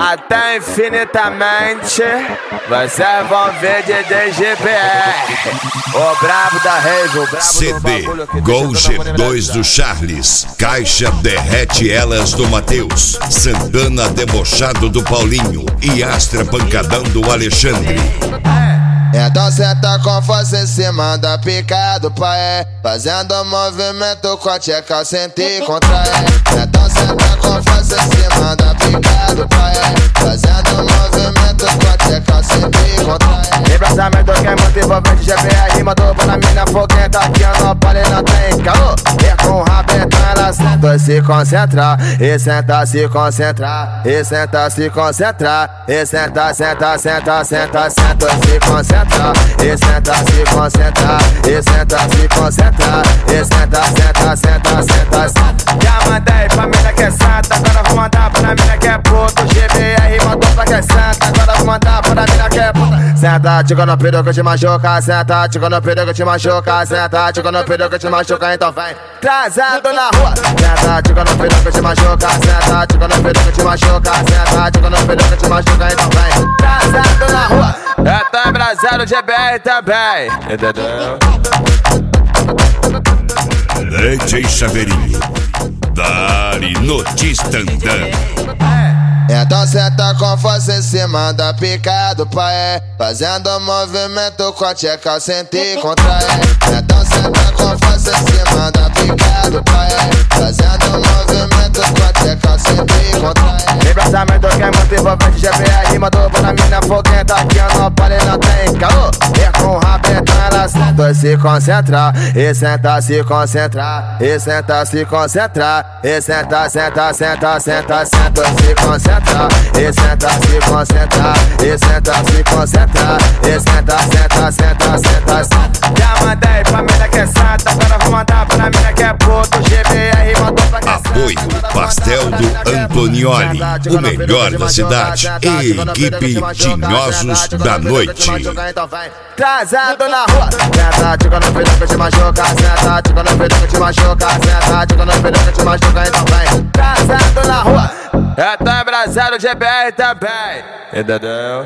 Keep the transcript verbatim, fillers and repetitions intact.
até infinitamente. Vocês vão ver de D G P R, o brabo da rave, o brabo C D do bagulho. Gol G dois do Charles, Caixa Derrete Elas do Matheus, Santana Debochado do Paulinho e Astra Pancadão do Alexandre. Então senta com força em cima da pica do pai, fazendo movimento com a tcheca, sente e contrai. Então senta com força em cima da pica do pai, fazendo movimento com a tcheca, sente e contrai. Embraçamento que é muito envolvente, G P R mandou pra mina foguenta, aqui eu não parei, não tem calor. E com o rabetão ela senta e se concentra, e senta, se concentrar, e senta, se concentrar, e senta, senta, senta, senta, senta, se concentrar. E senta, se concentra, e senta, se concentra, e senta, senta, senta, senta, senta. Já mandei pra mina que é santa, agora vou mandar pra mina que é puta. O G B R mandou pra que é santa, agora vou mandar pra mina que é puta. Senta, tico no peru que te machuca, senta, tico no peru que te machuca, senta, tico no peru que te machuca, então vem. Trazado na rua, senta, tico no peru que te machuca, senta, tico no peru que te machuca, senta, tico no peru que te machuca, então vem. Trazado na rua, é tá embrasado, G B R também, entendeu? D J Chaveirinho, Dari Notistandã. Então senta com força em cima da pica do pai, fazendo movimento com a tcheca, sente e contrai. Então senta com força em cima da pica do pai, fazendo movimento com a tcheca, sente e contrai. Embraçamento que é muito envolvente, G P R mandou pra mina foguenta, aqui eu não parei, não tem calor. E com o rabetão ela senta e se concentra, e senta, se concentrar, e senta, se concentrar, e senta, senta, senta, senta, senta, se concentrar. E senta, se concentra, e senta, se concentra, e senta, senta, senta, senta, senta. Já mandei pra mina que é santa, agora vou mandar pra mina que é puta. O G B R mandou pra que é santa. Apoio Pastel do Antonioli, o melhor da cidade, e equipe Tinhosos da Noite. Trazado na rua, senta, tico no peru que te machuca, senta, tico no peru que te machuca, senta, tico no peru que te machuca, então vem. Trazado na rua, é tá embrasado, G B R também, entendeu?